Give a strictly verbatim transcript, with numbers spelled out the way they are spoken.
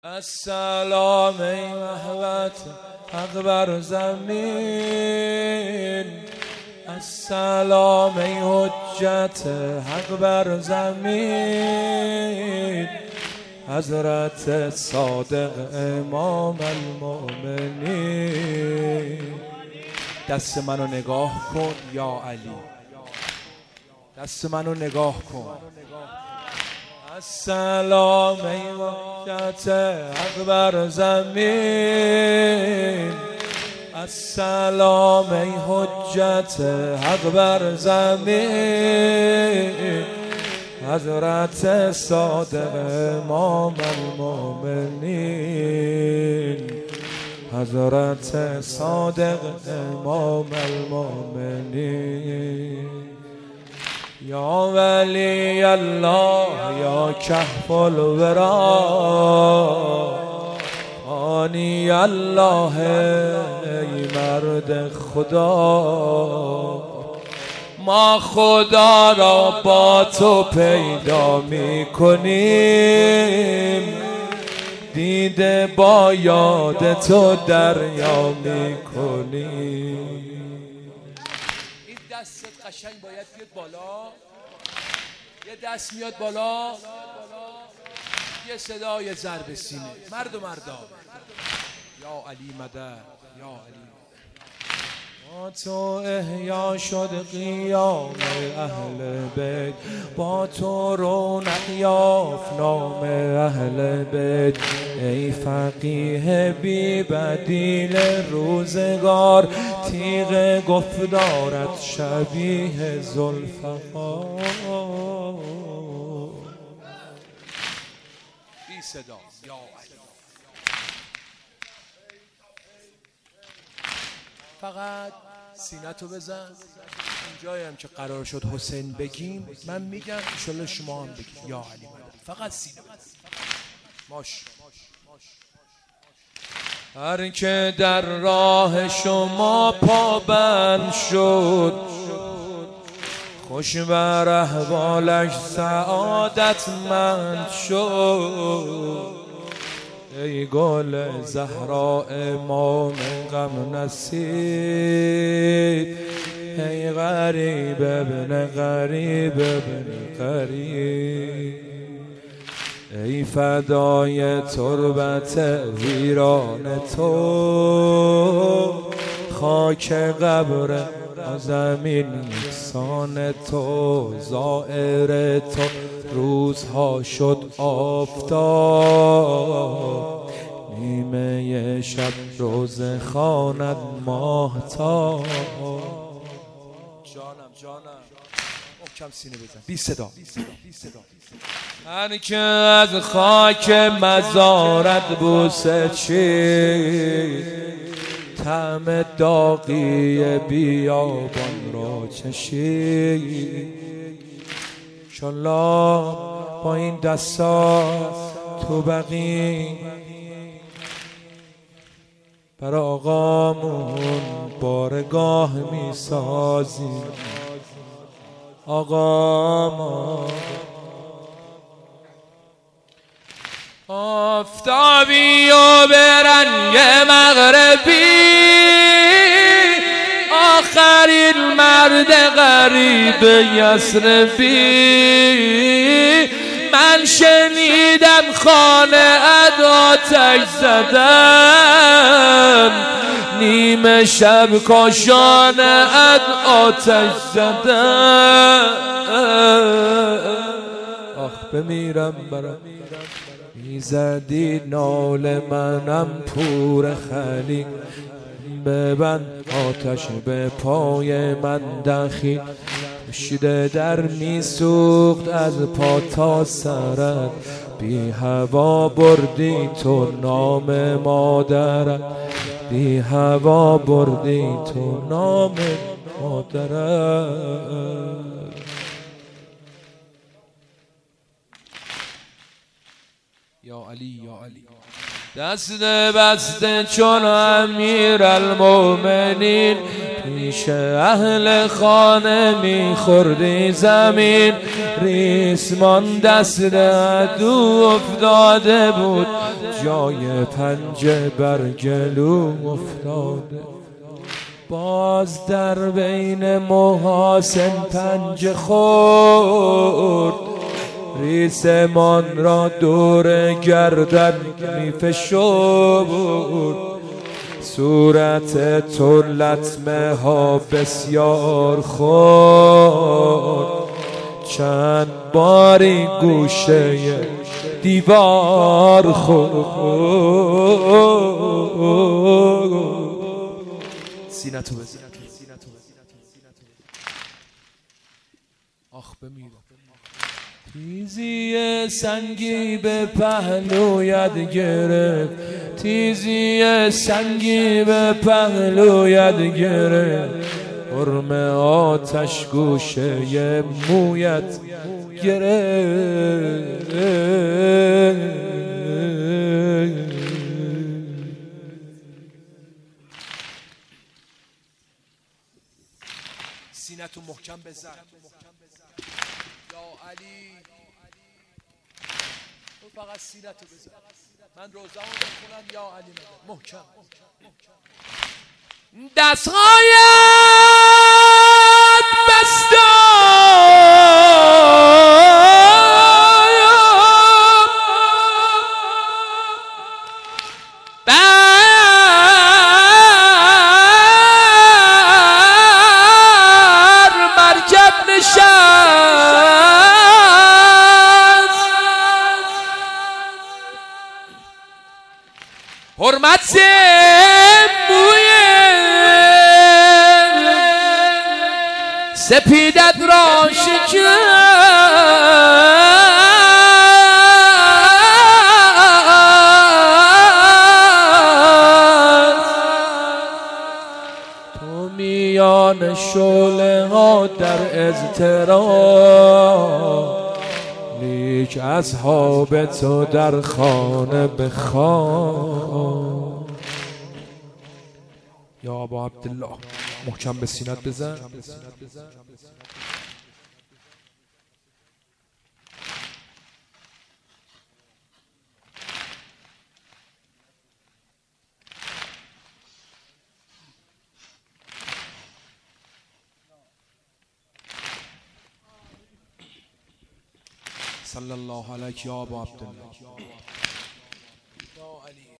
السلام ای محبت حق بر زمین، السلام ای حجت حق بر زمین، حضرت صادق امام المؤمنین. دست منو نگاه کن یا علی، دست منو نگاه کن. السلام ای حجت حق بر زمین، السلام ای حجت حق بر زمین، حضرت صادق امام المؤمنین، حضرت صادق امام المؤمنین. یا ولی الله یا کهف الورا، آنی الله ای مرد خدا. ما خدا را با تو پیدا می کنیم، دیده با یاد تو دریا می کنیم. این دستت قشنگ باید بیاد بالا، یه دست میاد بالا، یه صدای ضرب سینه. مرد و مردان یا علی مدد، یا علی با تو احیا شد قیام اهل بیت، با تو رونق یافت نام اهل بیت. ای فقیه بی بدیل روزگار، تیغ گفتارت شبیه ذوالفقار. بی صدا یا علی. فقط سینتو بزن اینجایی هم که قرار شد حسین بگیم من میگم، انشالله شما هم بگیم یا علی مدد. فقط سینه بزن. ماش هر که در راه شما پابند شد، خوش بر احوالش سعادتمند شد. ای گل زهرا امام غم نصیب، ای غریب ابن غریب ابن غریب. ای فدای تربت ویران تو، خاک قبر زمین یکسان تو. زائر تو روزها شد آفتاب، نیمه شب روز خواند ماهتاب. جانم جانم محکم سینه بزن، بی صدا. هر که از خاک مزارت بوسه چید، طعم داغی بیابان را چشید. انشالله با این دستا تو بقی بر آقامون بارگاه می سازیم. آقا ما آفتابی و به رنگ مغربی، آخرین مرد غریب یثربی. من شنیدم خانه ات آتش زدن، نیمه شب کاشانه ات آتش زدن. آخ بمیرم برم میزدی نال منم پور خلی. ببند آتش به پای من دخیل، شیده در میسوخت از پا تا سرت. بی هوا بردی تو نام مادرت، بی هوا بردی تو نام مادرت. یا علی یا علی. دست بسته چون امیر المؤمنین پیش اهل خانه میخوردی زمین. ریسمان دست عدو افتاده بود جای پنجه بر گلو افتاده. باز در بین محاسن پنجه خورد ریسمان را دور گردن میفشرد. صورت تو لطمه ها بسیار خورد چند باری گوشه دیوار خورد. سینتو بزن آخ بمیرم. تیزی سنگی به پهلویت گرفت، تیزی سنگی به پهلویت گرفت. حرم آتش گوشه مویت گرفت. سینتو محکم بزن یا علی. تو فقط سینتو بزن. من روزه‌مو بخونم یا علی مدد. محکم دست‌هایت بسته حرمت موی سپیدت را شکست. تو میان شعله ها در اضطراب لیک اصحاب تو در خانه بخواب. یا ابا عبدالله محکم به سینت بزن. صلی الله علیک یا ابا عبدالله.